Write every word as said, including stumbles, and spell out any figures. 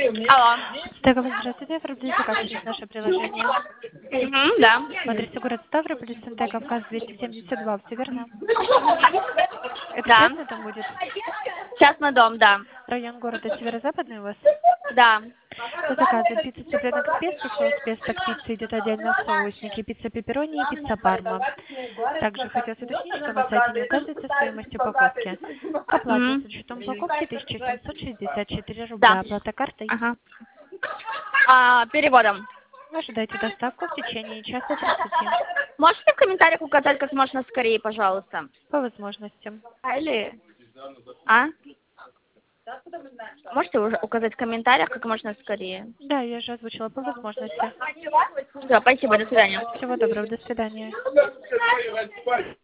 Алло. Ставрополь, здравствуйте, оформляйте заказ через наше приложение. Угу, да. В адресе город Ставрополь, СНТ Кавказ двести семьдесят два, все верно? Это Да. частный дом будет? Частный дом, да. Район города северо-западный у вас? Да. По заказу пицца Суплен Экспресс, соус песто к пицце идет отдельно в соусники, пицца пепперони и пицца парма. Также хотелось уточнить, что на сайте не указывается стоимость упаковки. К оплате с М. учетом упаковки тысяча семьсот шестьдесят четыре Да. рубля. Оплата картой. Ага. А, переводом. Ожидайте доставку в течение часа тридцати. Можете в комментариях указать как можно скорее, пожалуйста? По возможности. А, или... А? Можете уже указать в комментариях как можно скорее? Да, я же озвучила по возможности. Все, спасибо, до свидания. Всего доброго, до свидания.